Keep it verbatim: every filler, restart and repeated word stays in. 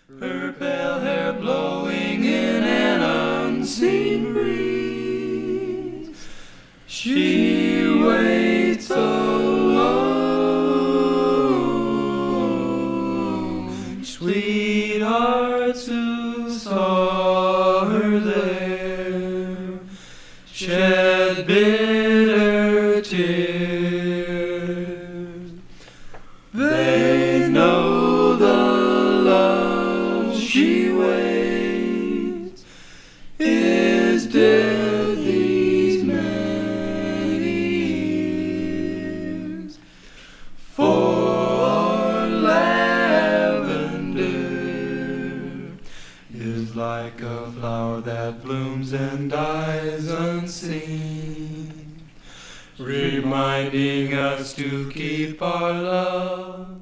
her pale hair blowing in an unseen breeze. She waits alone. Sweethearts who saw her there shed bitter tears. They know the love she waits is dead these many years. For lavender is like a flower that blooms and dies unseen, reminding us to keep our love